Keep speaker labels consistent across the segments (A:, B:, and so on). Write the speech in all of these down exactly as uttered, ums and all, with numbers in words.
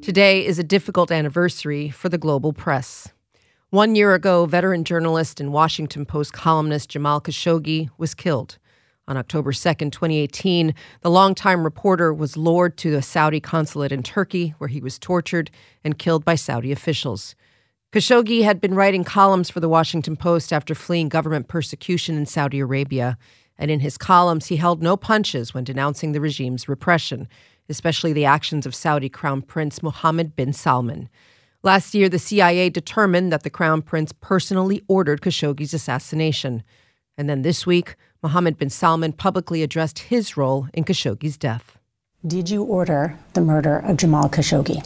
A: Today is a difficult anniversary for the global press. One year ago, veteran journalist and Washington Post columnist Jamal Khashoggi was killed. On October second, twenty eighteen, the longtime reporter was lured to the Saudi consulate in Turkey, where he was tortured and killed by Saudi officials. Khashoggi had been writing columns for the Washington Post after fleeing government persecution in Saudi Arabia. And in his columns, he held no punches when denouncing the regime's repression, especially the actions of Saudi Crown Prince Mohammed bin Salman. Last year, the C I A determined that the Crown Prince personally ordered Khashoggi's assassination. And then this week, Mohammed bin Salman publicly addressed his role in Khashoggi's death.
B: Did you order the murder of Jamal Khashoggi?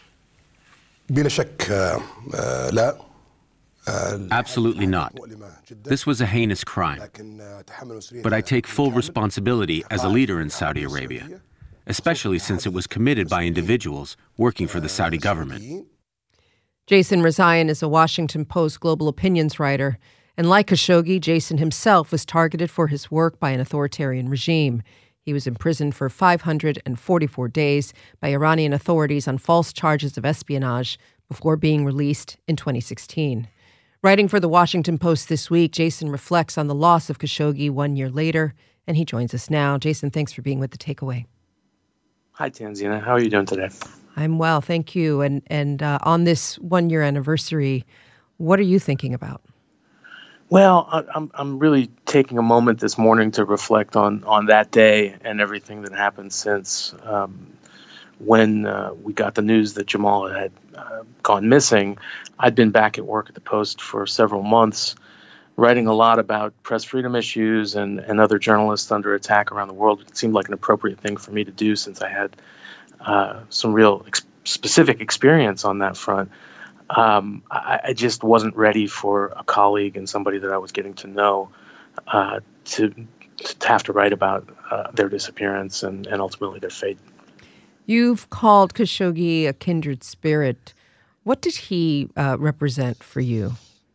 C: Absolutely not. This was a heinous crime. But I take full responsibility as a leader in Saudi Arabia, especially since it was committed by individuals working for the Saudi government.
A: Jason Rezaian is a Washington Post global opinions writer. And like Khashoggi, Jason himself was targeted for his work by an authoritarian regime. He was imprisoned for five hundred forty-four days by Iranian authorities on false charges of espionage before being released in twenty sixteen. Writing for the Washington Post this week, Jason reflects on the loss of Khashoggi one year later, and he joins us now. Jason, thanks for being with The Takeaway.
D: Hi, Tanzina. How are you doing today?
A: I'm well, thank you. And and uh, on this one-year anniversary, what are you thinking about?
D: Well, I, I'm I'm really taking a moment this morning to reflect on on that day and everything that happened since. Um, when uh, we got the news that Jamal had uh, gone missing, I'd been back at work at the Post for several months, writing a lot about press freedom issues and, and other journalists under attack around the world. It seemed like an appropriate thing for me to do since I had uh, some real ex- specific experience on that front. Um, I, I just wasn't ready for a colleague and somebody that I was getting to know uh, to, to have to write about uh, their disappearance and, and ultimately their fate.
A: You've called Khashoggi a kindred spirit. What did he uh, represent for you?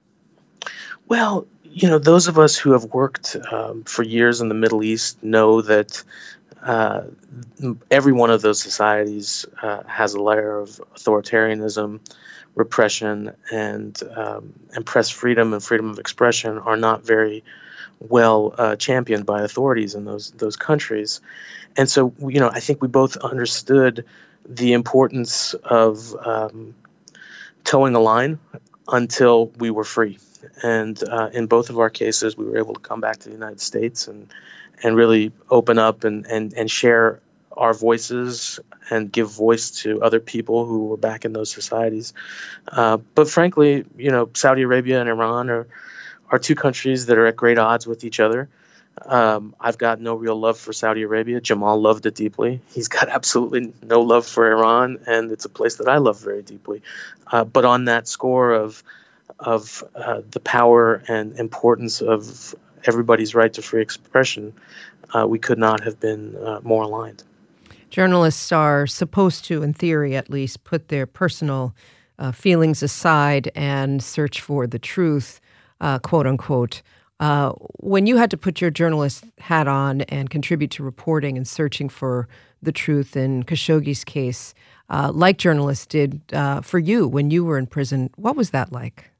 D: Well, you know, those of us who have worked um, for years in the Middle East know that uh, every one of those societies uh, has a layer of authoritarianism, repression, and um, and press freedom and freedom of expression are not very well uh, championed by authorities in those those countries. And so, you know, I think we both understood the importance of um, towing a line until we were free. And uh, in both of our cases, we were able to come back to the United States and and really open up and, and, and share our voices and give voice to other people who were back in those societies. Uh, but frankly, you know, Saudi Arabia and Iran are, are two countries that are at great odds with each other. Um, I've got no real love for Saudi Arabia. Jamal loved it deeply. He's got absolutely no love for Iran, and it's a place that I love very deeply. Uh, but on that score of of uh, the power and importance of everybody's right to free expression, uh, we could not have been uh, more aligned.
A: Journalists are supposed to, in theory at least, put their personal uh, feelings aside and search for the truth, uh, quote unquote. Uh, when you had to put your journalist hat on and contribute to reporting and searching for the truth in Khashoggi's case, uh, like journalists did uh, for you when you were in prison, what was that like?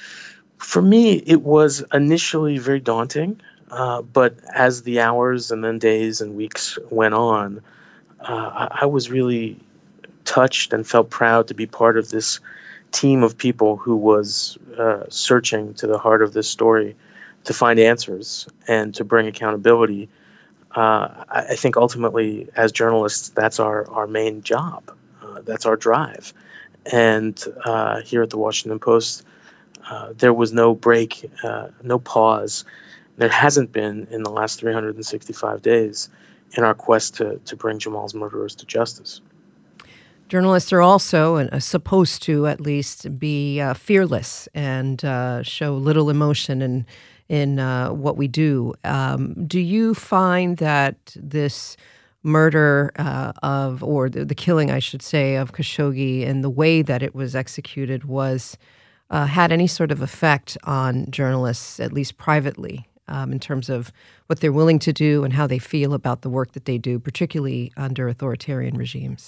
D: For me, it was initially very daunting, uh, but as the hours and then days and weeks went on, uh, I, I was really touched and felt proud to be part of this team of people who was uh, searching to the heart of this story to find answers and to bring accountability. Uh, I, I think ultimately, as journalists, that's our, our main job. Uh, that's our drive. And uh, here at the Washington Post, uh, there was no break, uh, no pause. There hasn't been in the last three hundred sixty-five days in our quest to, to bring Jamal's murderers to justice.
A: Journalists are also uh, supposed to at least be uh, fearless and uh, show little emotion and in uh, what we do. Um, do you find that this murder uh, of, or the, the killing, I should say, of Khashoggi and the way that it was executed was, uh, had any sort of effect on journalists, at least privately, um, in terms of what they're willing to do and how they feel about the work that they do, particularly under authoritarian regimes?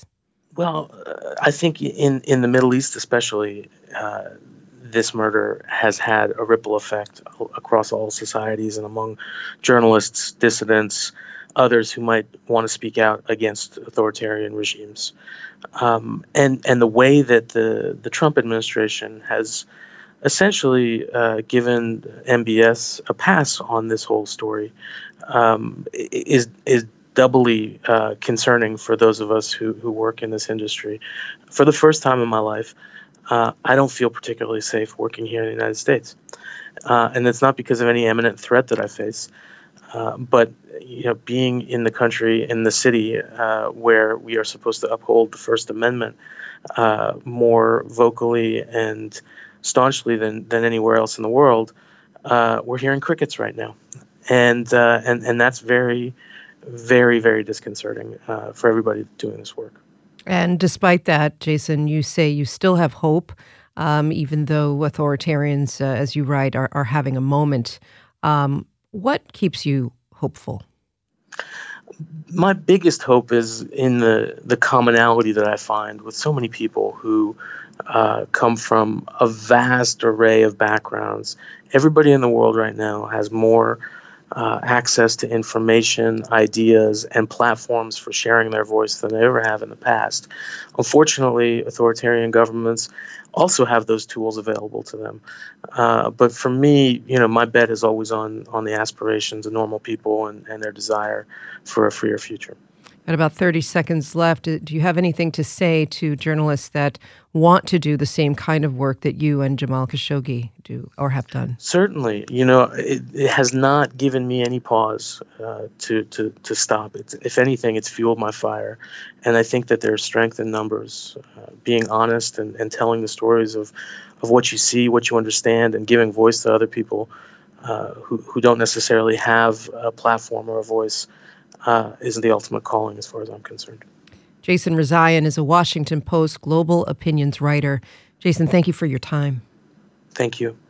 D: Well, uh, I think in, in the Middle East especially, uh, this murder has had a ripple effect across all societies and among journalists, dissidents, others who might want to speak out against authoritarian regimes. Um, and and the way that the, the Trump administration has essentially uh, given M B S a pass on this whole story um, is is doubly uh, concerning for those of us who, who work in this industry. For the first time in my life, uh, I don't feel particularly safe working here in the United States. Uh, and it's not because of any imminent threat that I face, uh, but you know, being in the country, in the city uh, where we are supposed to uphold the First Amendment uh, more vocally and staunchly than, than anywhere else in the world, uh, we're hearing crickets right now. And, uh, and, and that's very, very, very disconcerting uh, for everybody doing this work.
A: And despite that, Jason, you say you still have hope, um, even though authoritarians, uh, as you write, are, are having a moment. Um, what keeps you hopeful?
D: My biggest hope is in the, the commonality that I find with so many people who uh, come from a vast array of backgrounds. Everybody in the world right now has more Uh, access to information, ideas, and platforms for sharing their voice than they ever have in the past. Unfortunately, authoritarian governments also have those tools available to them. Uh, but for me, you know, my bet is always on on the aspirations of normal people and, and their desire for a freer future.
A: At about thirty seconds left, do you have anything to say to journalists that want to do the same kind of work that you and Jamal Khashoggi do or have done?
D: Certainly. You know, it, it has not given me any pause uh, to, to, to stop. It's, if anything, it's fueled my fire. And I think that there's strength in numbers. Uh, being honest and, and telling the stories of, of what you see, what you understand, and giving voice to other people uh, who, who don't necessarily have a platform or a voice Uh, is the ultimate calling as far as I'm concerned.
A: Jason Rezaian is a Washington Post global opinions writer. Jason, thank you for your time.
D: Thank you.